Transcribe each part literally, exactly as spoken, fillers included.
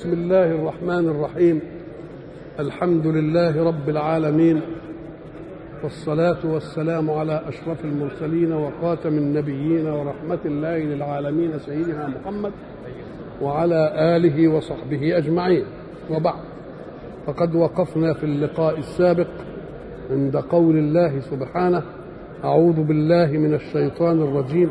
بسم الله الرحمن الرحيم. الحمد لله رب العالمين، والصلاة والسلام على أشرف المرسلين وخاتم النبيين ورحمة الله للعالمين سيدنا محمد وعلى آله وصحبه أجمعين، وبعد. فقد وقفنا في اللقاء السابق عند قول الله سبحانه: أعوذ بالله من الشيطان الرجيم.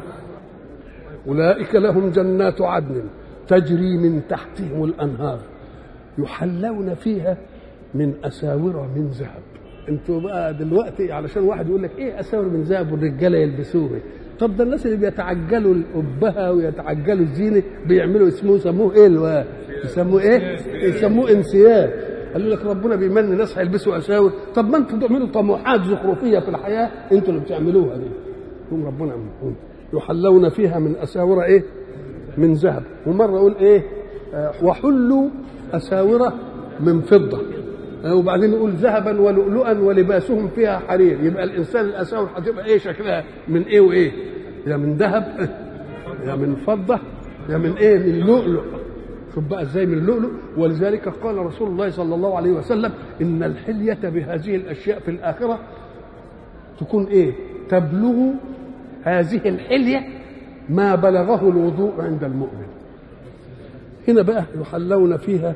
أولئك لهم جنات عدن تجري من تحتهم الأنهار يحلون فيها من أساور من ذهب. انتوا بقى دلوقتي علشان واحد يقول لك ايه أساور من ذهب والرجاله يلبسوها؟ طب ده الناس اللي بيتعجلوا الأبهة ويتعجلوا الزينة بيعملوا اسمه يسموه ايه الوقت؟ يسموه ايه؟ يسموه انسياب. قالوا لك ربنا بيمن ناس هيلبسوا أساور. طب ما انتوا بتعملوا طموحات زخرفية في الحياة، انتوا اللي بتعملوها دي. هم ربنا يمنون. يحلون فيها من أساور ايه؟ من ذهب. ومرة يقول ايه؟ آه وحلوا أساور من فضة. آه وبعدين يقول ذهبا ولؤلؤا ولباسهم فيها حرير. يبقى الإنسان الأساور هتبقى ايه شكلها؟ من ايه وايه؟ يا من ذهب يا من فضة يا من ايه؟ من لؤلؤ. شوف بقى ازاي من اللؤلؤ. ولذلك قال رسول الله صلى الله عليه وسلم: إن الحلية بهذه الأشياء في الآخرة تكون ايه؟ تبلغ هذه الحلية ما بلغه الوضوء عند المؤمن. هنا بقى يحلون فيها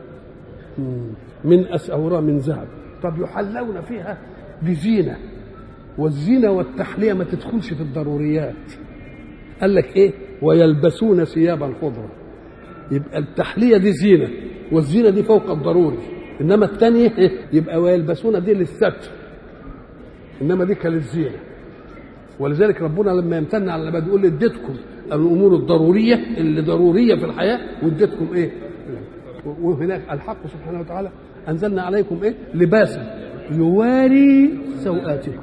من أساور من ذهب. طب يحلون فيها بزينة، والزينة والتحلية ما تدخلش في الضروريات. قال لك ايه؟ ويلبسون ثيابا خضرا. يبقى التحلية دي زينة، والزينة دي فوق الضروري. انما الثانية يبقى ويلبسون دي للستر، انما دي كالزينة. ولذلك ربنا لما يمتن على العباد يقول: اديتكم الامور الضروريه اللي ضروريه في الحياه واديتكم ايه؟ وهناك الحق سبحانه وتعالى: انزلنا عليكم ايه؟ لباسا يواري سوآتكم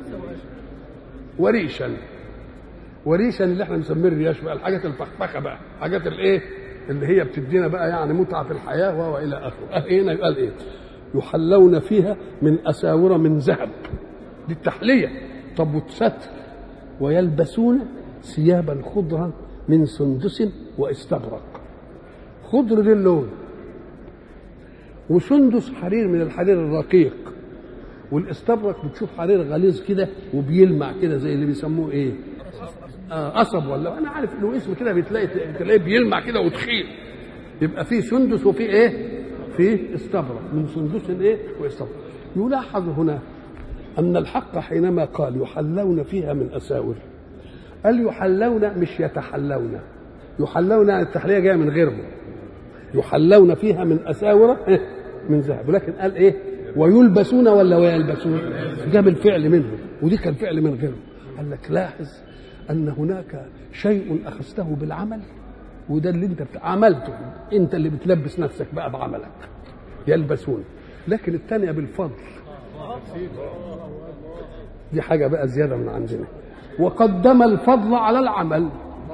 وريشا. وريشا اللي احنا بنسميه الرياش بقى، الحاجات الفخفخه بقى، حاجات الايه اللي هي بتدينا بقى يعني متعه في الحياه والى اخره. هنا يقال ايه؟ يحلون فيها من اساور من ذهب. دي التحليه. طب والستر: ويلبسون ثيابا خضرا من سندس واستبرق. خضر دي اللون، وسندس حرير من الحرير الرقيق، والاستبرق بتشوف حرير غليظ كده وبيلمع كده زي اللي بيسموه ايه؟ آه قصب، ولا انا عارف له اسم كده، بتلاقي تلاقيه بيلمع كده وتخيل. يبقى في سندس وفي ايه؟ في استبرق. من سندس ايه؟ واستبرق. يلاحظ هنا أن الحق حينما قال يحلون فيها من أساور، قال يحلون مش يتحلون. يحلون يعني التحلية جاية من غيره. يحلون فيها من أساور من ذهب. ولكن قال إيه؟ ويلبسون ولا ويلبسون؟ جاب الفعل منه، ودي كان فعل من غيره. قال لك لاحظ أن هناك شيء أخذته بالعمل، وده اللي أنت عملته، أنت اللي بتلبس نفسك بقى بعملك. يلبسون. لكن الثانية بالفضل، دي حاجة بقى زيادة من عندنا. وقدم الفضل على العمل،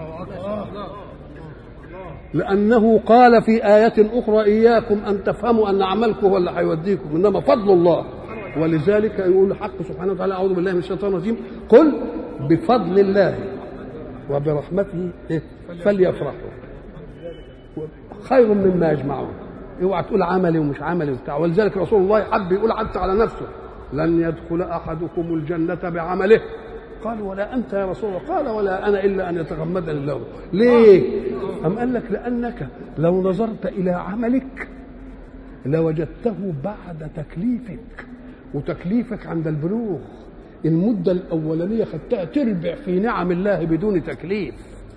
لأنه قال في آية أخرى: إياكم أن تفهموا أن عملكم هو اللي هيوديكم، إنما فضل الله. ولذلك يقول الحق سبحانه وتعالى: أعوذ بالله من الشيطان الرجيم، قل بفضل الله وبرحمته فليفرحوا خير مما يجمعون. اوعى تقول عملي ومش عملي وبتاع. ولذلك رسول الله حب يقول حتى على نفسه: لن يدخل احدكم الجنه بعمله. قال: ولا انت يا رسول الله؟ قال: ولا انا الا ان يتغمدني الله. ليه؟ أم قال لك: لانك لو نظرت الى عملك لوجدته بعد تكليفك، وتكليفك عند البلوغ. المده الاولانيه خدتها تربع في نعم الله بدون تكليف،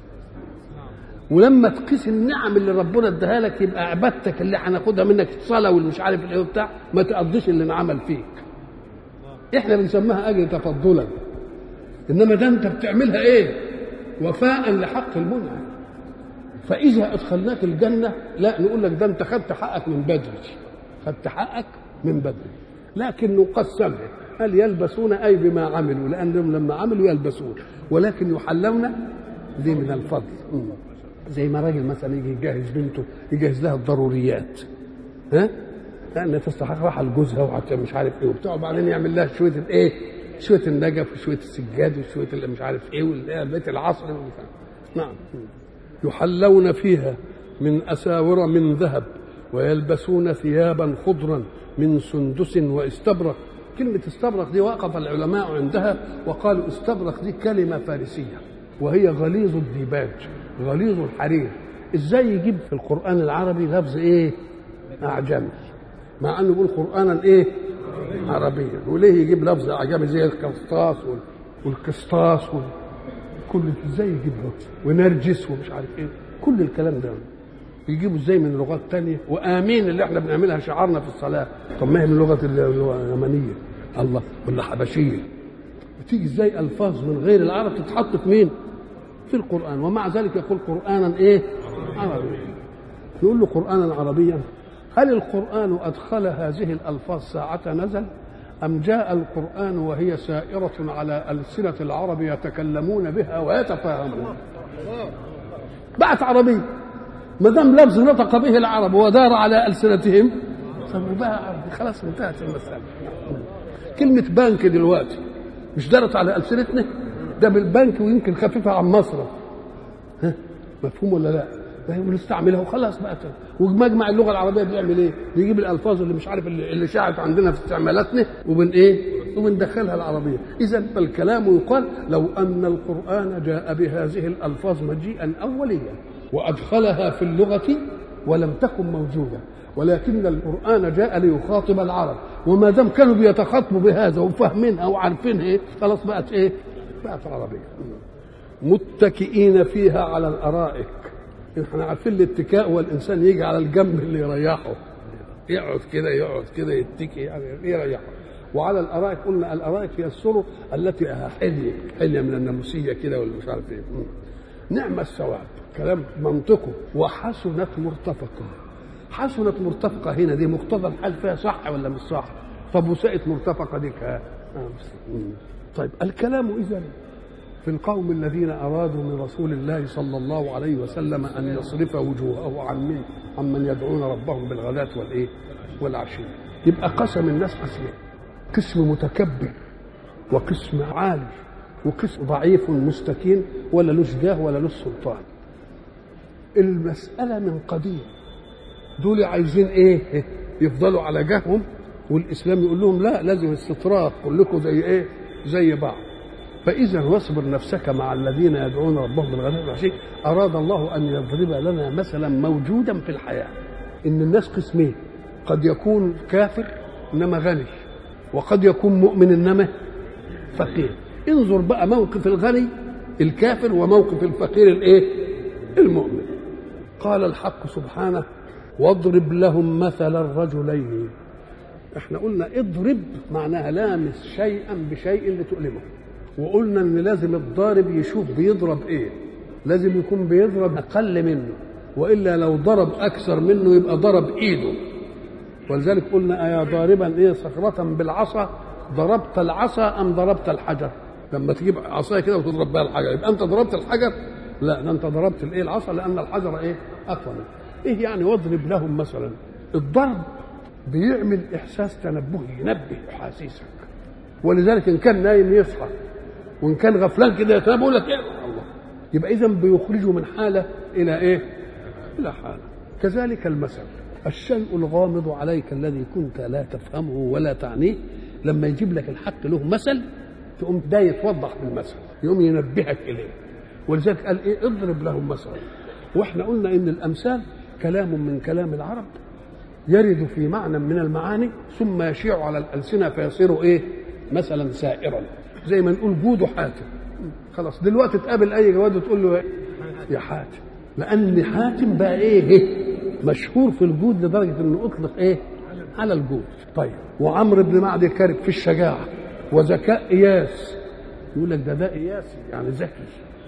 ولما تقيس النعم اللي ربنا اداها لك يبقى عبادتك اللي هناخدها منك الصلاه والمش عارف ايه وبتاع ما تقضيش اللي انعمل فيك. احنا بنسميها اجر تفضلا، انما ده انت بتعملها ايه؟ وفاء لحق المنعم. فاذا ادخلناك الجنه لا نقول لك ده انت خدت حقك من بدري، خدت حقك من بدري. لكن نقسمها: هل يلبسون اي بما عملوا، لانهم لما عملوا يلبسون، ولكن يحلون دي من الفضل. زي ما راجل مثلا يجي يجهز بنته، يجهز لها الضروريات، ها؟ لان تستحق راحه لجوزها وحتى مش عارف ايه وبتاع، وبعدين يعمل لها شويه الايه؟ شويه النجف وشويه السجاد وشويه اللي مش عارف ايه والبيت العصر. نعم. يحلون فيها من أساور من ذهب ويلبسون ثيابا خضرا من سندس واستبرق. كلمة استبرق دي وقف العلماء عندها وقالوا استبرق دي كلمة فارسية وهي غليظ الديباج غليظ الحرير. ازاي يجيب في القرآن العربي لفظ ايه اعجمي مع انه يقول قرآنا ايه عربيا، وليه يجيب لفظ اعجمي زي القسطاس والقسطاس كل ازاي يجيب لفظ ونرجس ومش عارف ايه كل الكلام ده يجيبوا ازاي من لغات تانية؟ وامين اللي احنا بنعملها شعارنا في الصلاه، طب ما هي من لغه اليمنيه الله ولا حبشيه، بتيجي ازاي الفاظ من غير العرب تتحط في مين؟ في القران، ومع ذلك يقول قرانا ايه عربيا. نقول له قرانا عربيا، هل القران ادخل هذه الالفاظ ساعه نزل ام جاء القران وهي سائره على السنه العرب يتكلمون بها ويتفاهمون؟ بعت عربي ما دام لفظ نطق به العرب ودار على السنتهم فبقى عربي، خلاص انتهت المساله. كلمه بنك دلوقتي مش دارت على السنتنا؟ ده بالبنك ويمكن خفيفه عن مصرف، ها مفهوم ولا لا؟ بنستعملها وخلاص بقى. ومجمع اللغه العربيه بيعمل ايه؟ بيجيب الالفاظ اللي مش عارف اللي, اللي شاعت عندنا في استعمالاتنا وبن ايه؟ وبندخلها العربيه. اذا فالكلام يقال لو ان القران جاء بهذه الالفاظ مجيئا اوليا وادخلها في اللغه ولم تكن موجوده، ولكن القران جاء ليخاطب العرب، وما دام كانوا بيتخاطبوا بهذا وفاهمينها وعارفينها ايه خلاص بقت ايه؟ بقت عربيه. متكئين فيها على الارائك. احنا عارفين الاتكاء هو الانسان يجي على الجنب اللي يريحه، يقعد كده يقعد كده يتكي يعني يريحه. وعلى الارائك قلنا الارائك هي السرر التي حليه حليه من الناموسيه كده ولا مش عارف ايه. نعم الثواب كلام منطقه. وحسنت مرتفقه. حسنت مرتفقه هنا دي مقتضى الحال فيها صح ولا مش صح؟ طب وساءت مرتفقه دي كها. طيب الكلام اذا في القوم الذين أرادوا من رسول الله صلى الله عليه وسلم أن يصرف وجوهه عن من عمن يدعون ربهم بالغداة والإيه والعشي. يبقى قسم الناس قسمين، قسم متكبر وقسم عالي وقسم ضعيف مستكين ولا له جاه ولا له سلطان. المسألة من قديم دول عايزين إيه؟ يفضلوا على جههم، والإسلام يقول لهم لا لازم استطراق كلكم زي إيه؟ زي بعض. فإذا واصبر نفسك مع الذين يدعون ربهم بالغداة والعشي. أراد الله أن يضرب لنا مثلا موجودا في الحياة إن الناس قسمين، قد يكون كافر إنما غني، وقد يكون مؤمن إنما فقير. انظر بقى موقف الغني الكافر وموقف الفقير الإيه؟ المؤمن. قال الحق سبحانه واضرب لهم مثل الرجلين. احنا قلنا اضرب معناها لامس شيئا بشيء لتؤلمه، وقلنا ان لازم الضارب يشوف بيضرب ايه، لازم يكون بيضرب اقل منه، والا لو ضرب اكثر منه يبقى ضرب ايده. ولذلك قلنا ايا ضاربا ايه صخرة بالعصا ضربت العصا ام ضربت الحجر؟ لما تجيب عصايه كده وتضرب بها الحجر يبقى انت ضربت الحجر؟ لا، ده انت ضربت الايه العصا، لان الحجر ايه اقوى منه. ايه يعني واضرب لهم مثلا؟ الضرب بيعمل احساس تنبهي، ينبه احاسيسك، ولذلك ان كان نايم يصحى وان كان غفلان كده يتنبه لك ايه الله. يبقى اذا بيخرجه من حاله الى ايه؟ الى حاله. كذلك المثل الشيء الغامض عليك الذي كنت لا تفهمه ولا تعنيه، لما يجيب لك الحق له مثل تقوم ده يتوضح بالمثل، يقوم ينبهك اليه. ولذلك قال ايه؟ اضرب لهم مثلا. واحنا قلنا ان الامثال كلام من كلام العرب يرد في معنى من المعاني ثم يشيع على الالسنه فيصير ايه؟ مثلا سائرا. زي ما نقول جود حاتم، خلاص دلوقتي تقابل اي جواد وتقول له يا حاتم، لان حاتم بقى ايه؟ مشهور في الجود لدرجه انه اطلق ايه؟ على الجود. طيب وعمرو بن معدي كارب في الشجاعه وذكاء اياس، يقول لك ده ده اياسي يعني ذكي.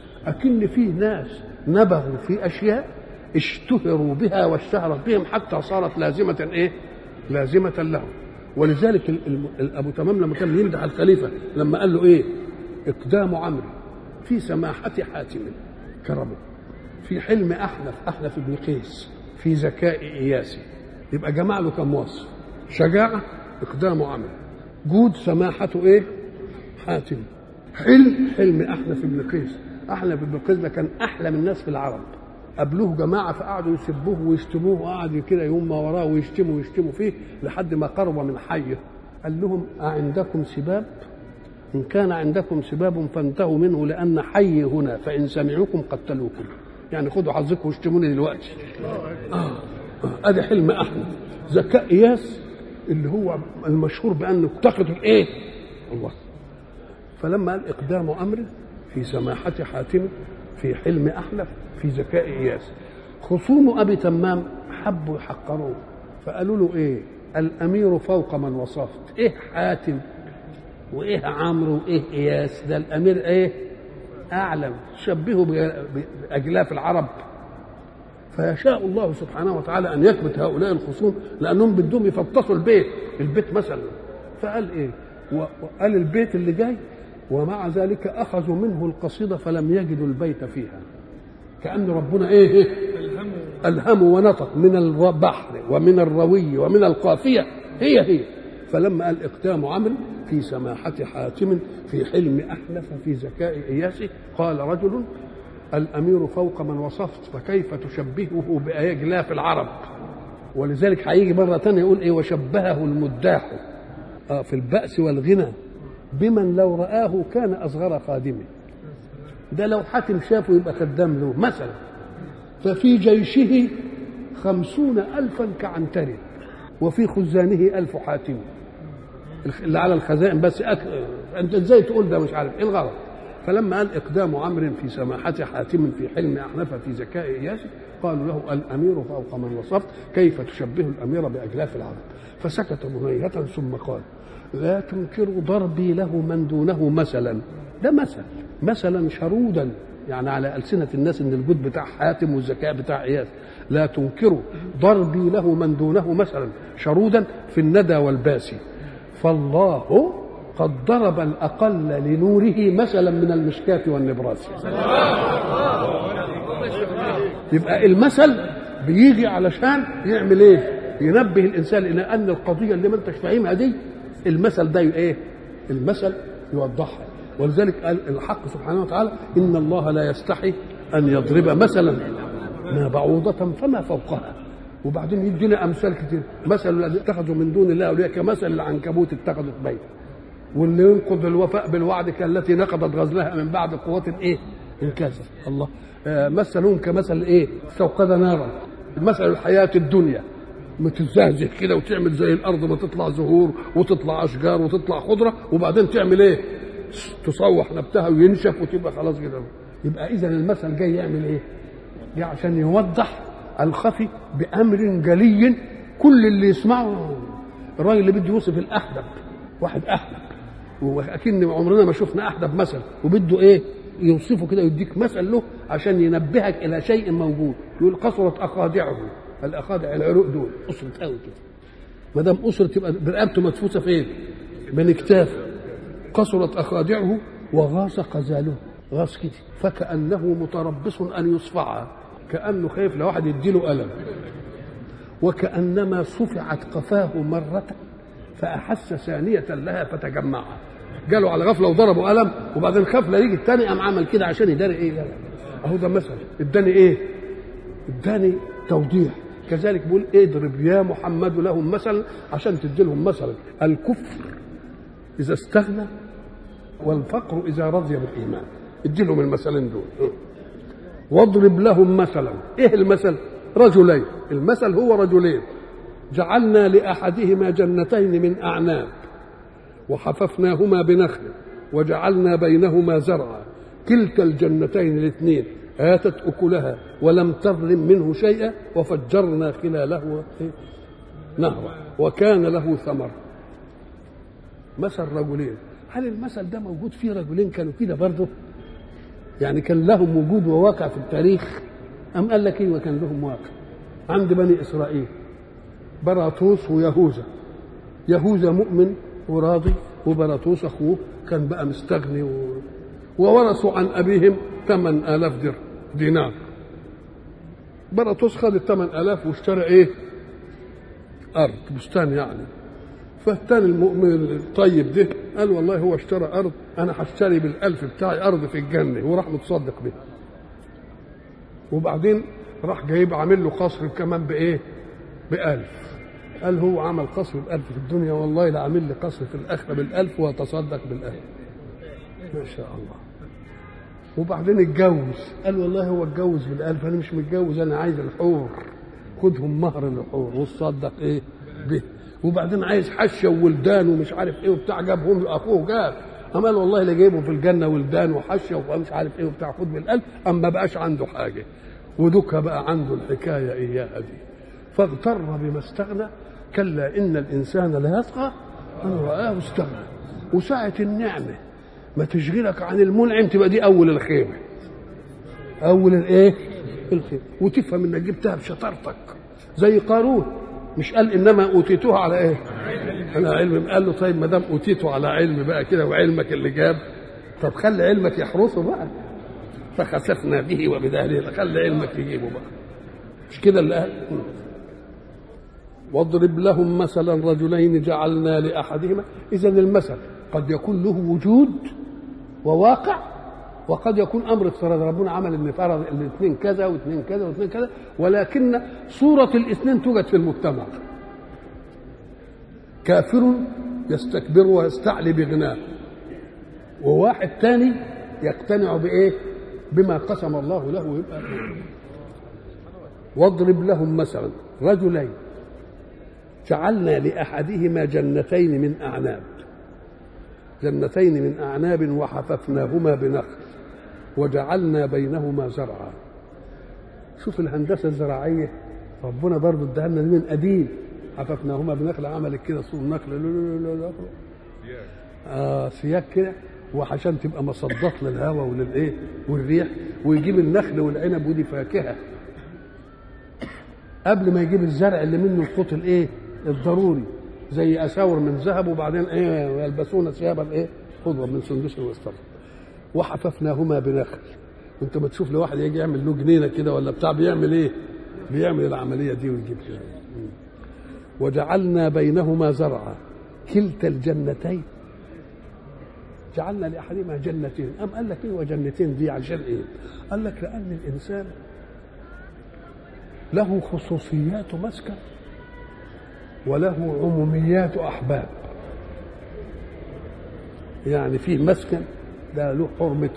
اكن فيه ناس نبغوا في اشياء اشتهروا بها واشتهرت بهم حتى صارت لازمه ايه؟ لازمه لهم. ولذلك ابو تمام لما كان يمدح الخليفه لما قال له ايه؟ اقدام عمرو في سماحه حاتم كرمه، في حلم احنف احنف بن قيس، في ذكاء اياسي. يبقى جمع له كم وصف؟ شجاعه اقدام عمرو، جود سماحته ايه؟ حاتم، حلم حلم احنف بن قيس. احنف بن قيس ده كان احلم الناس في العرب، قابلوه جماعه فقعدوا يسبوه ويشتموه، وقعد كده يوم ما وراه ويشتموا ويشتموا فيه لحد ما قرب من حيه. قال لهم أعندكم سباب؟ إن كان عندكم سباب فانتهوا منه لأن حي هنا فإن سمعوكم قتلوكم. يعني خدوا حظكم واشتموني دلوقتي. آه. ادي حلم احمد. ذكاء اياس اللي هو المشهور بانه اتخذ الايه الله. فلما قال اقدام امر في سماحه حاتم في حلم احلف في ذكاء اياس، خصوم ابي تمام حبوا يحقروه فقالوا له ايه الامير فوق من وصفت، ايه حاتم وايه عمرو وايه اياس، ده الامير ايه اعلم، شبهه باجلاف العرب. فيشاء الله سبحانه وتعالى ان يكبت هؤلاء الخصوم لانهم بدهم يفطسوا البيت البيت مثلا. فقال ايه وقال البيت اللي جاي ومع ذلك اخذوا منه القصيده فلم يجدوا البيت فيها، كأن ربنا ايه, إيه؟ الهموا ونطق من البحر ومن الروي ومن القافيه هي هي. فلما قال اقدام عمرو في سماحه حاتم في حلم احلف في ذكاء اياسي، قال رجل الامير فوق من وصفت فكيف تشبهه باجلاف العرب. ولذلك هيجي مره ثانيه يقول ايه وشبهه المداح آه في البأس والغنى بمن لو رآه كان اصغر خادمه. ده لو حاتم شافه يبقى خدام له مثلا. ففي جيشه خمسون ألفا كعنتر وفي خزانه ألف حاتم. اللي على الخزائن بس أك... انت ازاي تقول ده مش عارف ايه الغلط. فلما قال اقدام عمرو في سماحه حاتم في حلم احنف في ذكاء اياسي، قالوا له الامير فوق من وصفت كيف تشبه الامير باجلاف العرب. فسكت منيهة ثم قال لا تنكروا ضربي له من دونه مثلا. ده مثل مثلا شرودا يعني على ألسنة الناس ان الجود بتاع حاتم والذكاء بتاع اياس. لا تنكروا ضربي له من دونه مثلا شرودا في الندى والباسي، فالله قد ضرب الأقل لنوره مثلا من المشكاة والنبراس. يبقى المثل بيجي علشان يعمل ايه ينبه الإنسان إلى أن القضية اللي ما انتش فاهمها دي المثل ده ايه المثل يوضحها. ولذلك قال الحق سبحانه وتعالى إن الله لا يستحي أن يضرب مثلا ما بعوضة فما فوقها. وبعدين يدينا أمثال كتير. مثل الذين اتخذوا من دون الله أولياء كمثل العنكبوت اتخذت بيتا، واللي ينقض الوفاء بالوعد كالتي نقضت غزلها من بعد قوة ايه انكسر. الله آه مثلهم كمثل ايه استوقد نارا. مثل الحياة الدنيا متزهزه كده وتعمل زي الارض ما تطلع زهور وتطلع اشجار وتطلع خضره وبعدين تعمل ايه تصوح نبتها وينشف وتبقى خلاص كده. يبقى اذا المثل جاي يعمل ايه جاي عشان يوضح الخفي بامر جلي كل اللي يسمعه. الراجل اللي بده يوصف الاحدب واحد احدب واكن عمرنا ما شفنا احدب مثل وبده ايه يوصفه كده يديك مثل له عشان ينبهك الى شيء موجود. يقول قصرت اخادعه. الاخادع العروق دول قصرت قوي كده ما دام قصرت تبقى برقبته مدفوسه فين من كتافه. قصرت اخادعه وغاص قزاله غاص كده فكانه متربص ان يصفعها كانه خايف لو واحد يديله الم. وكانما صفعت قفاه مره فأحس ثانية لها فتجمعها. جاله على غفلة وضربوا ألم وبعدين خاف لا يجي الثاني قام عمل كده عشان يداري إيه يعني. أهو ده مثل اداني إيه اداني توضيح. كذلك بيقول اضرب يا محمد لهم مثلا عشان تدي لهم مثلا الكفر إذا استغنى والفقر إذا رضي بالإيمان. ادي لهم المثلين دول. واضرب لهم مثلا إيه المثل رجلين. المثل هو رجلين جعلنا لأحدهما جنتين من أعناب وحففناهما بنخل وجعلنا بينهما زرعا كلتا الجنتين الاثنين آتت أكلها ولم تظلم منه شيئا وفجرنا خلاله نهرا وكان له ثمر. مثل رجلين. هل المثل ده موجود فيه رجلين كانوا كده برضه يعني كان لهم وجود وواقع في التاريخ أم قال لك إيه وكان لهم واقع عند بني إسرائيل براطوس ويهوذا. يهوذا مؤمن وراضي وبراطوس اخوه كان بقى مستغني و... وورثوا عن ابيهم ثمان آلاف در دينار. براطوس خد الثمان آلاف واشترى ايه ارض بستان يعني. فالثاني المؤمن الطيب ده قال والله هو اشترى ارض انا هشتري بالالف بتاعي ارض في الجنه وراح متصدق بها. وبعدين راح جايب عامل له قصر كمان بايه؟ بألف. قال هو عمل قصر بألف في الدنيا، والله لا عامل لي قصر في الآخرة بالألف وتصدق بالألف. ما شاء الله. وبعدين اتجوز، قال والله هو اتجوز بالألف، أنا مش متجوز، أنا عايز الحور، خدهم مهر الحور وتصدق إيه به. وبعدين عايز حشة وولدان ومش عارف إيه وبتاع، جابهم أخوه جاب، أما قال والله اللي جايبه في الجنة ولدان وحشة ومش عارف إيه وبتاع، خد بالألف، أما بقاش عنده حاجة، ودك بقى عنده الحكاية إياها دي. فاغتر بما استغنى، كلا إن الإنسان لا يطغى أن رآه استغنى. وساعة النعمة ما تشغلك عن المنعم تبقى دي أول الخيمة، أول الإيه؟ الخيمة. وتفهم إنك جبتها بشطارتك زي قارون، مش قال إنما أوتيتوها على إيه؟ على علم. قال له طيب ما دام أوتيته على علم بقى كده وعلمك اللي جاب، طب خلي علمك يحرسه بقى. فخسفنا به وبداره، خلي علمك يجيبه بقى. مش كده اللي قال؟ واضرب لهم مثلا رجلين جعلنا لأحدهما. إذا المثل قد يكون له وجود وواقع، وقد يكون أمر افتراض، ربنا عمل ان فرض الاثنين كذا واثنين كذا واثنين كذا، ولكن صورة الاثنين توجد في المجتمع. كافر يستكبر ويستعلي بغناه، وواحد ثاني يقتنع بإيه؟ بما قسم الله له. يبقى واضرب لهم مثلا رجلين جعلنا لأحدهما جنتين من أعناب، جنتين من أعناب وحففناهما بنخل وجعلنا بينهما زرعا. شوف الهندسة الزراعية ربنا برضو اداها لنا من قديم. حففناهما بنخل، عملت كده صور نخل آه سياج كده، وعشان تبقى مصدات للهواء وللايه والريح، ويجيب النخل والعنب ودي فاكهة قبل ما يجيب الزرع اللي منه القوت الايه الضروري، زي اساور من ذهب، وبعدين ايه يلبسون ثيابا ايه خضرا من سندس واستبرق. وحففناهما بنخل. وانت ما تشوف لواحد يجي يعمل له جنينه كده ولا بتاع، بيعمل ايه؟ بيعمل العمليه دي ويجيب كده. وجعلنا بينهما زرعا كلتا الجنتين جعلنا لاحدهما جنتين. ام قال لك ايه وجنتين دي عشان ايه؟ قال لك لان الانسان له خصوصيات مسكن وله عموميات احباب. يعني فيه مسكن ده له حرمته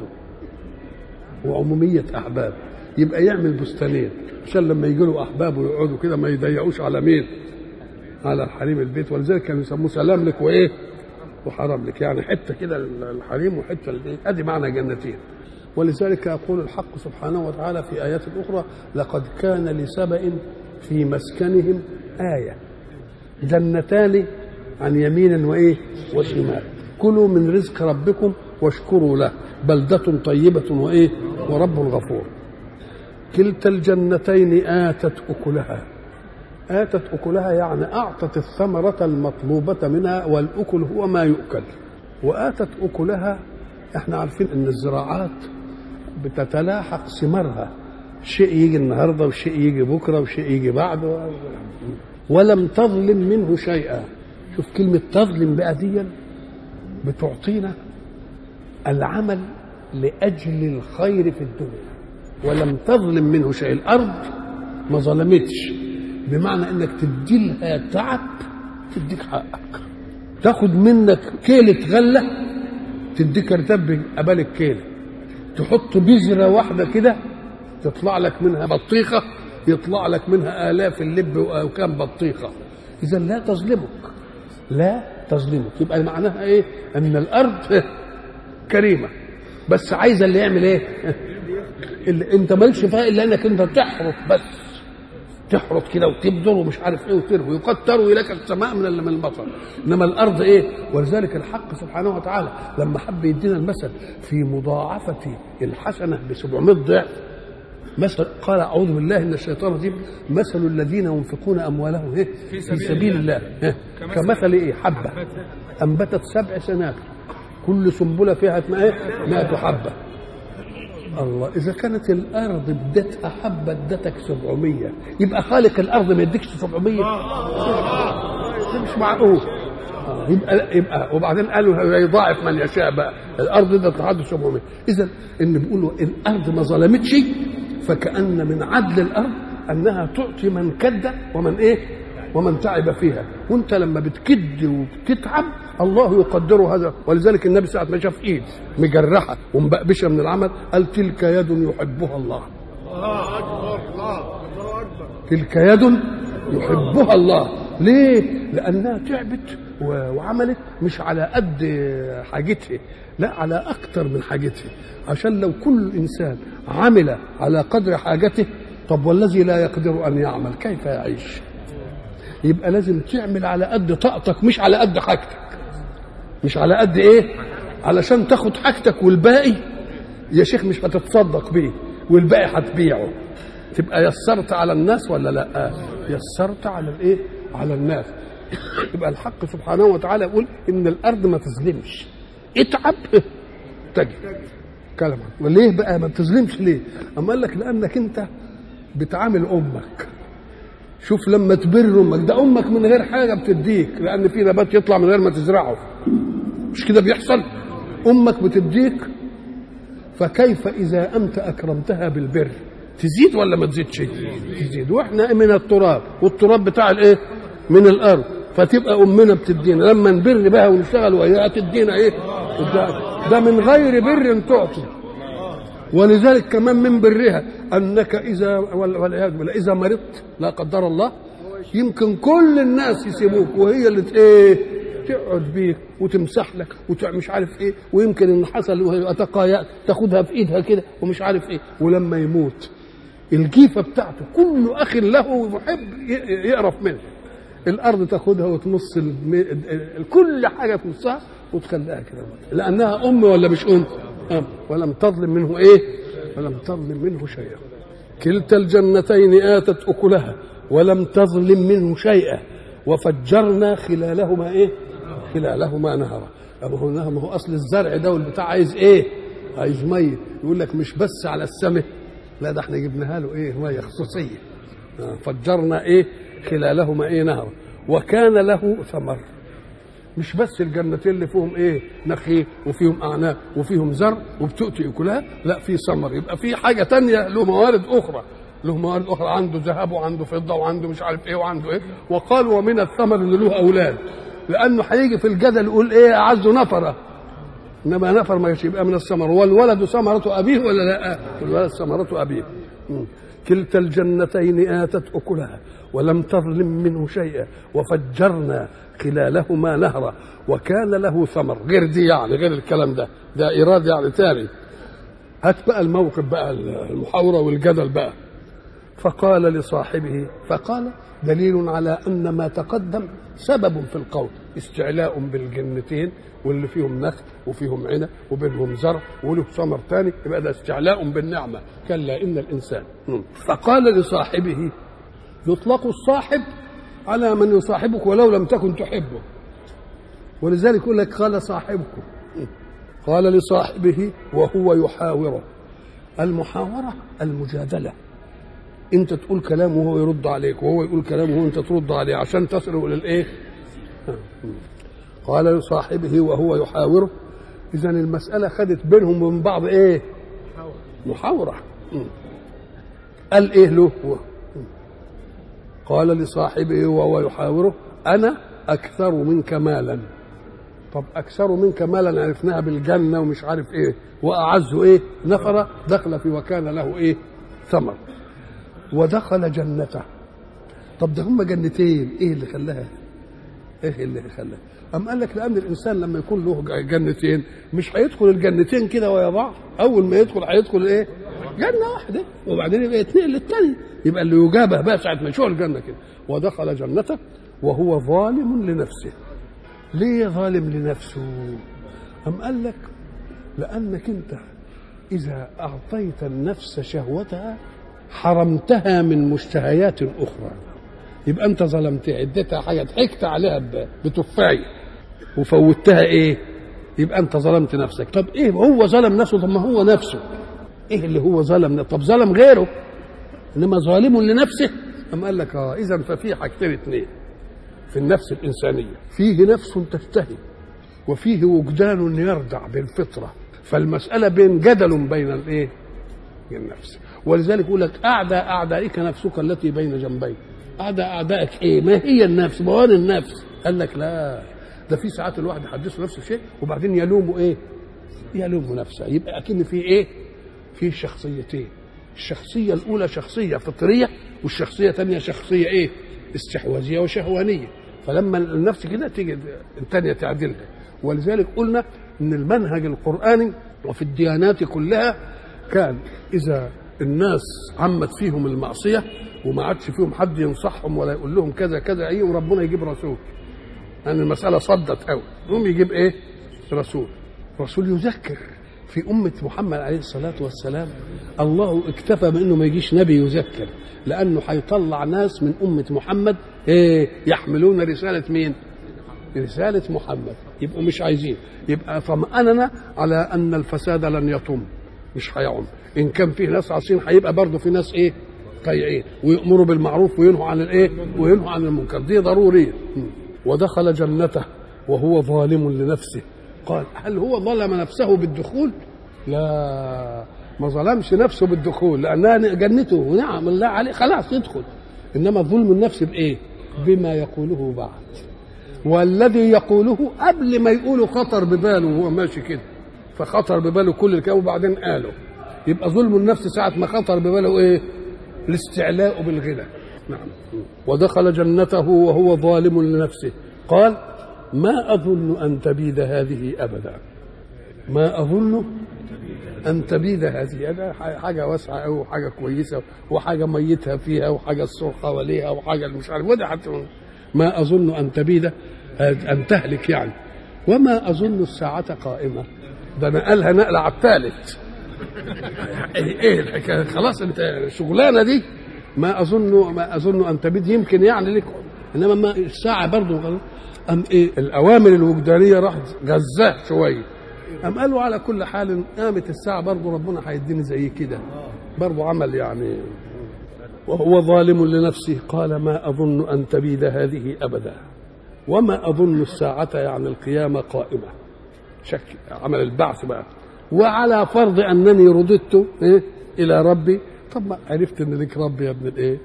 وعموميه احباب، يبقى يعمل بستانين عشان لما يجي له احباب ويقعدوا كده ما يضيعوش على مين؟ على الحريم البيت. ولذلك كانوا يسموه سلام لك وايه وحرام لك، يعني حته كده الحريم وحته البيت، ادي معنى جنتين. ولذلك يقول الحق سبحانه وتعالى في ايات اخرى: لقد كان لسبأ في مسكنهم آية جنتان عن يمين وايه وشمال كلوا من رزق ربكم واشكروا له بلدة طيبة وايه ورب غفور. كلتا الجنتين آتت أكلها. آتت أكلها يعني أعطت الثمرة المطلوبة منها، والأكل هو ما يؤكل. وآتت أكلها، احنا عارفين ان الزراعات بتتلاحق ثمارها، شيء يجي النهارده وشيء يجي بكره وشيء يجي بعده، ولم تظلم منه شيئا. شوف كلمة تظلم بقى دي بتعطينا العمل لأجل الخير في الدنيا. ولم تظلم منه شيء، الأرض ما ظلمتش، بمعنى انك تدي لها تعب تديك حقك. تاخد منك كيلة غلة تديك ارتب قبل الكيلة، تحط بذرة واحدة كده تطلع لك منها بطيخة، يطلع لك منها آلاف اللب وكام بطيخة. إذا لا تظلمك، لا تظلمك. يبقى معناها إيه؟ أن الأرض كريمة، بس عايزة اللي يعمل إيه؟ اللي أنت مالكش فيها إلا أنك أنت تحرط، بس تحرط كده وتبذر ومش عارف إيه وتروي، وقد تروي لك السماء من من المطر. إنما الأرض إيه؟ ولذلك الحق سبحانه وتعالى لما حب يدينا المثل في مضاعفة الحسنة بسبعمائة ضعف، مثل قال أعوذ بالله من الشيطان الرجيم: مثل الذين ينفقون أموالهم إيه؟ في سبيل الله إيه؟ كمثل إيه؟ حبة أنبتت سبع سنابل كل سنبلة فيها مائة حبة. الله، إذا كانت الأرض ادتها حبة ادتك سبعمية، يبقى خالق الأرض ما يديكش سبعمية؟ ده مش معقول. يبقى يبقى وبعدين قالوا يضاعف من يشاء بقى، الأرض ادت لحد سبعمية. إذا إن بيقولوا الأرض ما ظلمتش فكأن من عدل الارض انها تعطي من كد ومن ايه ومن تعب فيها. وانت لما بتكد وبتتعب الله يقدر هذا. ولذلك النبي ساعه ما شاف ايد مجرحه ومبقبشه من العمل قال تلك يد يحبها الله. الله اكبر الله اكبر. تلك يد يحبها الله. ليه؟ لانها تعبت وعملت مش على قد حاجتها، لا على اكتر من حاجتها. عشان لو كل انسان عمل على قدر حاجته، طب والذي لا يقدر ان يعمل كيف يعيش؟ يبقى لازم تعمل على قد طاقتك مش على قد حاجتك. مش على قد ايه؟ علشان تاخد حاجتك والباقي يا شيخ مش هتتصدق بيه والباقي هتبيعه. تبقى يسرت على الناس ولا لا؟ يسرت على الايه؟ على الناس. يبقى الحق سبحانه وتعالى يقول ان الارض ما تظلمش، اتعب تجد كلمه. وليه بقى ما بتظلمش ليه؟ اما قال لك لانك انت بتعامل امك. شوف لما تبر امك، ده امك من غير حاجه بتديك، لان في نبات يطلع من غير ما تزرعه، مش كده بيحصل؟ امك بتديك، فكيف اذا انت اكرمتها بالبر؟ تزيد ولا ما تزيدش؟ تزيد. واحنا من التراب، والتراب بتاع الايه؟ من الارض. فتبقى امنا بتدينا، لما نبر بها ونشتغل وهي تدينا ايه؟ ده من غير بر تعطي. ولذلك كمان من برها انك اذا والعياذ بالله اذا مرضت لا قدر الله يمكن كل الناس يسيبوك وهي اللي ايه؟ تقعد بيك وتمسح لك ومش عارف ايه، ويمكن ان حصل وهي تقايا تاخدها في ايدها كده ومش عارف ايه. ولما يموت الجيفه بتاعته كل اخ له محب يقرف منه، الارض تاخدها وتمص كل حاجه تمصها وتخليها كده، لانها ام ولا مش ام؟ ام. ولم تظلم منه ايه؟ ولم تظلم منه شيئا. كلتا الجنتين اتت اكلها ولم تظلم منه شيئا وفجرنا خلالهما ايه؟ خلالهما نهرا. ما هو ما هو اصل الزرع ده والبتاع عايز ايه؟ عايز ميه. يقول لك مش بس على السماء، لا ده احنا جبناها له ايه؟ ميه خصوصيه. فجرنا ايه؟ خلالهما ايه؟ نهرا وكان له ثمر. مش بس الجنتين اللي فيهم ايه؟ نخيل وفيهم اعناب وفيهم زرع وبتؤتي اكلها، لا في ثمر. يبقى في حاجه تانية له موارد اخرى، له موارد اخرى، عنده ذهب وعنده فضه وعنده مش عارف ايه وعنده ايه. وقال ومن الثمر ان له اولاد، لانه هيجي في الجدل يقول ايه؟ اعز نفره، انما نفر ما يبقى من الثمر. والولد ثمرة ابيه ولا لا؟ الولد ثمرة ابيه. كلتا الجنتين اتت اكلها ولم تظلم منه شيئا وفجرنا خلالهما نهرا وكان له ثمر. غير دي يعني، غير الكلام ده، ده ايراد يعني تاني. هات بقى الموقف بقى، المحاورة والجدل بقى. فقال لصاحبه، فقال دليل على ان ما تقدم سبب في القول، استعلاء بالجنتين واللي فيهم نخل وفيهم عنب وبينهم زرع وله ثمر ثاني، يبقى ده استعلاء بالنعمه. كلا ان الانسان. فقال لصاحبه، يطلق الصاحب على من يصاحبك ولو لم تكن تحبه، ولذلك يقول لك قال صاحبكم. قال لصاحبه وهو يحاوره. المحاورة المجادلة، انت تقول كلام وهو يرد عليك، وهو يقول كلام وانت ترد عليه عشان تصلوا للايه؟ قال لصاحبه وهو يحاوره. اذا المسألة خدت بينهم وبين بعض ايه؟ محاورة. قال ايه له؟ قال لصاحبه وهو يحاوره انا اكثر منك مالا. طب اكثر منك مالا عرفناها بالجنه ومش عارف ايه، واعز ايه؟ نفر. دخل في وكان له ايه؟ ثمر. ودخل جنته. طب ده هم جنتين، ايه اللي خلاها؟ ايه اللي خلاها؟ أم قال لك لأن الإنسان لما يكون له جنتين مش هيدخل الجنتين كده ويا بعض، أول ما يدخل هيدخل إيه؟ جنة واحدة، وبعدين يبقى يتنقل للتاني، يبقى اللي يجابه بقى ساعة ما يشوف الجنة كده. ودخل جنته وهو ظالم لنفسه. ليه ظالم لنفسه؟ أم قال لك لأنك أنت إذا أعطيت النفس شهوتها حرمتها من مشتهيات أخرى، يبقى أنت ظلمتها، اديتها حاجة ضحكت عليها بتفاية وفوتها إيه؟ يبقى أنت ظلمت نفسك. طب إيه هو ظلم نفسه؟ طب ما هو نفسه إيه اللي هو ظلم؟ طب ظلم غيره، إنما ظالم لنفسه. أم قال لك آه إذا ففي حاجتين اتنين في النفس الإنسانية، فيه نفس تشتهي وفيه وجدان يردع بالفطرة. فالمسألة بين جدل بين الإيه؟ النفس. ولذلك يقول لك اعدى اعدائك نفسك التي بين جنبيك. اعدى اعدائك ايه؟ ما هي النفس؟ بوان النفس. قال لك لا، ده في ساعات الواحد يحدثه نفسه شيء وبعدين يلومه ايه؟ يلومه نفسه. يبقى اكن في ايه؟ في شخصيتين. الشخصيه الاولى شخصيه فطريه، والشخصيه الثانيه شخصيه ايه؟ استحواذيه وشهوانيه. فلما النفس كده تيجي الثانيه تعدلها. ولذلك قلنا ان المنهج القراني وفي الديانات كلها كان اذا الناس عمت فيهم المعصيه وما عادش فيهم حد ينصحهم ولا يقول لهم كذا كذا ايه، وربنا يجيب رسول. يعني المساله صدت قوي، يقوم يجيب ايه؟ رسول. رسول يذكر. في أمة محمد عليه الصلاة والسلام الله اكتفى بأنه ما يجيش نبي يذكر، لأنه هيطلع ناس من أمة محمد إيه؟ يحملون رسالة مين؟ رسالة محمد. يبقوا مش عايزين. يبقى طمأننا على أن الفساد لن يطم، مش هيعم. إن كان فيه ناس عاصين هيبقى برضه في ناس إيه؟ طيعين، ويأمروا بالمعروف وينهوا عن الإيه؟ وينهوا عن المنكر. دي ضرورية. ودخل جنته وهو ظالم لنفسه. قال هل هو ظلم نفسه بالدخول؟ لا، ما ظلمش نفسه بالدخول، لأنها جنته ونعم الله عليه، خلاص يدخل. إنما ظلم النفس بإيه؟ بما يقوله بعد. والذي يقوله قبل ما يقوله خطر بباله وهو ماشي كده، فخطر بباله كل الكلام وبعدين قاله. يبقى ظلم النفس ساعة ما خطر بباله إيه؟ الاستعلاء بالغنى. نعم. ودخل جنته وهو ظالم لنفسه. قال ما أظن أن تبيد هذه أبدا. ما أظن أن تبيد هذه. هذا حاجة واسعة أو حاجة كويسة وحاجة ميتها فيها وحاجة السور حواليها وحاجة مش عارف. وده حتى ما أظن أن تبيد، أن تهلك يعني. وما أظن الساعة قائمة. ده أنا قالها نقلة على الثالث. إيه الحكاية؟ خلاص أنت الشغلانة دي ما أظن ما أظن أن تبيد يمكن يعني لك، إنما ما الساعة برضو أم إيه الأوامر الوجدانية راح غزاه شوية. أم قالوا على كل حال قامت الساعة برضو ربنا هيديني زي كده برضو عمل يعني. وهو ظالم لنفسه. قال ما أظن أن تبيد هذه أبدا وما أظن الساعة يعني القيامة قائمة. شك عمل البعث بقى. وعلى فرض أنني رددت إيه؟ إلى ربي. طب ما عرفت أن لك ربي يا ابن الإيه؟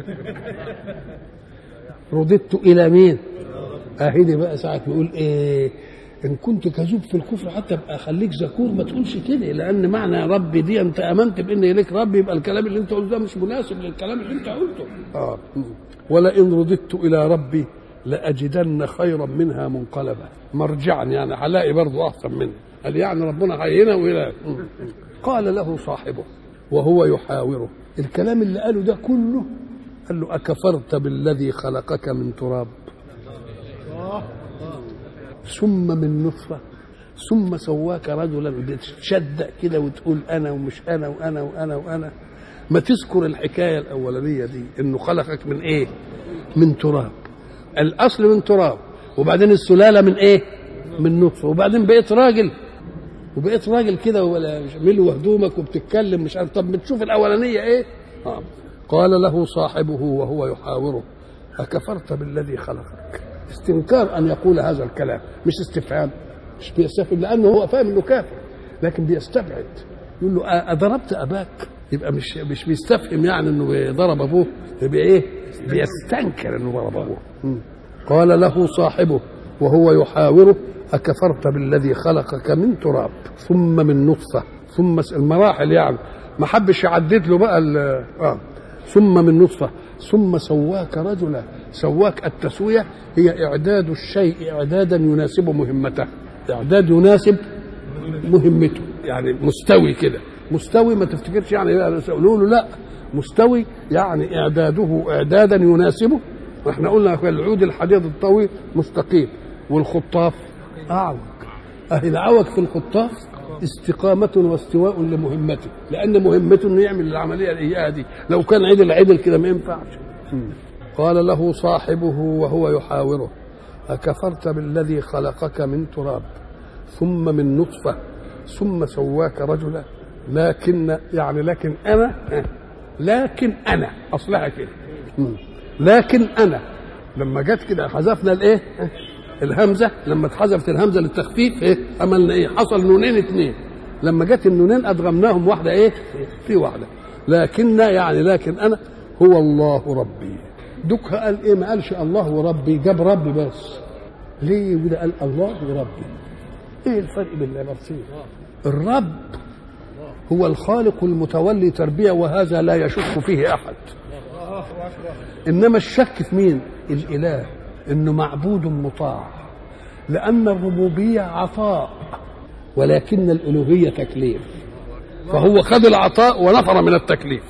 رددت إلى مين؟ اهدي بقى ساعه بيقول ايه؟ ان كنت كذوب في الكفر حتى ابقى خليك ذكور، ما تقولش كده، لان معنى يا ربي دي انت امنت بان لك ربي، يبقى الكلام اللي انت قلته ده مش مناسب للكلام اللي انت قلته. اه ولئن رددت الى ربي لاجدن خيرا منها منقلبا. مرجعا يعني هلاقي برضه احسن منها. قال يعني ربنا هينا والى. قال له صاحبه وهو يحاوره. الكلام اللي قاله ده كله قال له اكفرت بالذي خلقك من تراب ثم من نطفة ثم سواك رجلا. بتشدق كده وتقول أنا ومش أنا وأنا وأنا وأنا. ما تذكر الحكاية الأولانية دي إنه خلقك من إيه؟ من تراب. الأصل من تراب، وبعدين السلالة من إيه؟ من نطفة، وبعدين بقيت راجل وبقيت راجل كده ولا ملو هدومك وبتتكلم مش عارف. طب بتشوف الأولانية إيه؟ آه. قال له صاحبه وهو يحاوره أكفرت بالذي خلقك. استنكار أن يقول هذا الكلام، مش استفهام، مش بيستفهم لأنه هو فاهم إنه كافر، لكن بيستبعد. يقول له أضربت أباك؟ يبقى مش مش بيستفهم يعني إنه ضرب أبوه، يبقى إيه؟ بيستنكر إنه ضرب أبوه. قال له صاحبه وهو يحاوره أكفرت بالذي خلقك من تراب ثم من نطفة، ثم المراحل يعني ما حبش يعدد له بقى آه ثم من نطفة ثم سواك رجلا. سواك التسوية هي إعداد الشيء إعدادا يناسب مهمته. إعداد يناسب مهمته يعني مستوي كده. مستوي ما تفتكرش يعني يقولوا له لا، مستوي يعني إعداده إعدادا يناسبه. واحنا قلنا العود الحديد الطويل مستقيم والخطاف أعوج. أهي العوج في الخطاف استقامة واستواء لمهمته، لأن مهمته إنه يعمل العملية الإياه دي. لو كان عدل عدل كده ما ينفعش. قال له صاحبه وهو يحاوره أكفرت بالذي خلقك من تراب ثم من نطفة ثم سواك رجلا. لكن يعني لكن أنا لكن أنا أصلها كده. لكن أنا لما جت كده حذفنا الإيه؟ الهمزة. لما اتحذفت الهمزة للتخفيف إيه؟ عملنا إيه؟ حصل نونين اتنين. لما جت النونين أدغمناهم واحدة إيه؟ في واحدة. لكن يعني لكن انا هو الله ربي. دوك قال ايه؟ ما قالش الله وربي، جاب ربي بس. ليه؟ وده قال الله وربي. ايه الفرق بين العبارتين؟ الرب هو الخالق المتولي تربيه، وهذا لا يشك فيه احد. انما الشك في مين؟ الاله، انه معبود مطاع، لان الربوبيه عطاء ولكن الالوهيه تكليف، فهو خذ العطاء ونفر من التكليف.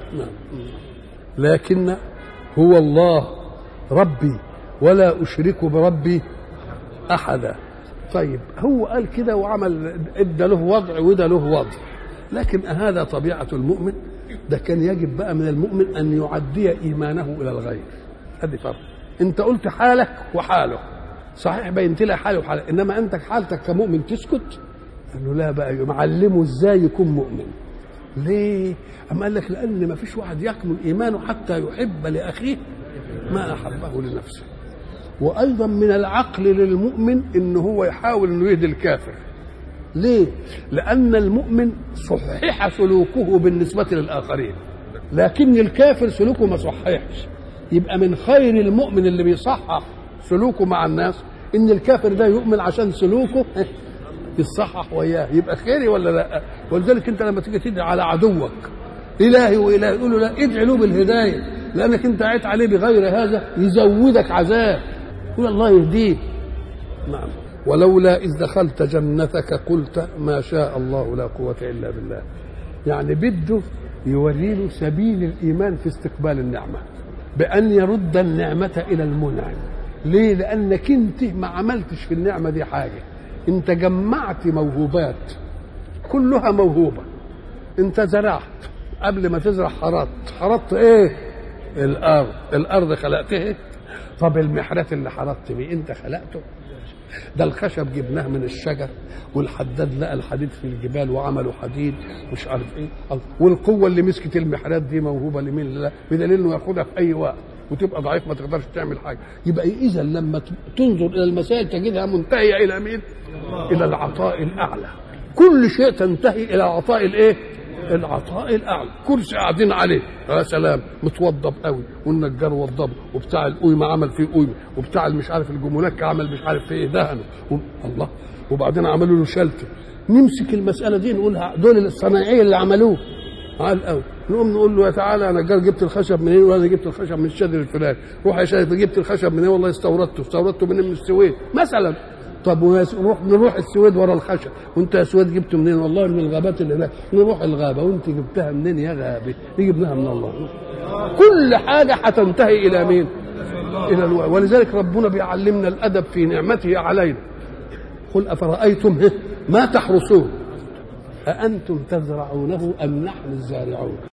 لكن هو الله ربي ولا اشرك بربي احدا. طيب هو قال كده وعمل، ادى له وضع وده له وضع، لكن هذا طبيعه المؤمن. ده كان يجب بقى من المؤمن ان يعدي ايمانه الى الغير. هذه فرق. انت قلت حالك وحاله، صحيح بينت لها حاله وحاله، انما انت حالتك كمؤمن تسكت؟ قال له لا، بقى معلمه ازاي يكون مؤمن. ليه؟ اما قال لك لان ما فيش واحد يكمل ايمانه حتى يحب لاخيه ما احبه لنفسه. وايضا من العقل للمؤمن ان هو يحاول انه يهدي الكافر. ليه؟ لان المؤمن صحح سلوكه بالنسبه للاخرين، لكن الكافر سلوكه ما صححش. يبقى من خير المؤمن اللي بيصحح سلوكه مع الناس ان الكافر ده يؤمن عشان سلوكه يصحح وياه، يبقى خيري ولا لا؟ ولذلك انت لما تيجي تدعي على عدوك الهي والهي يقول له لا، ادعي له بالهدايه، لانك انت عيت عليه بغير هذا يزودك عذاب. يقول الله يهديك. نعم. ولولا إذ دخلت جنتك قلت ما شاء الله لا قوة إلا بالله. يعني بده يوريله سبيل الإيمان في استقبال النعمة بأن يرد النعمة إلى المنعم. ليه؟ لأنك أنت ما عملتش في النعمة دي حاجة، أنت جمعت موهوبات كلها موهوبة. أنت زرعت، قبل ما تزرع حرطت. حرطت إيه؟ الأرض. الأرض خلقتها. طب المحرات اللي حرطت بيه أنت خلقته؟ ده الخشب جبناه من الشجر، والحداد لقى الحديد في الجبال وعملوا حديد مش عارف ايه. والقوه اللي مسكت المحرات دي موهوبه لمين؟ لا، بدليل انه ياخدها في اي وقت وتبقى ضعيف ما تقدرش تعمل حاجه. يبقى اذا لما تنظر الى المسائل تجدها منتهيه الى مين؟ الى العطاء الاعلى. كل شيء تنتهي الى عطاء الايه؟ العطاء الاعلى. كرسي قاعدين عليه يا سلام متوضب قوي، والنجار وضبه، وبتاع القيمه عمل فيه قيمه، وبتاع مش عارف الجمونك عمل مش عارف فيه دهنه الله، وبعدين عملوا له شلته. نمسك المساله دي نقولها دول الصنايعيه اللي عملوه عال قوي. نقوم نقول له يا تعالى يا نجار جبت الخشب منين؟ وانا جبت الخشب من الشادر الفلاني. روح يا شادر جبت الخشب منين؟ والله استوردته استوردته من السويد مثلا. طب نروح نروح السويد ورا الخشب، وانت يا سويد جبته منين؟ والله من الغابات اللي هناك. نروح الغابه، وانت جبتها منين يا غابه؟ دي جبناها من الله. كل حاجه هتنتهي الى مين؟ الى الوعي. ولذلك ربنا بيعلمنا الادب في نعمته علينا. قل افرايتم ما تحرثون أأنتم تزرعونه ام نحن الزارعون؟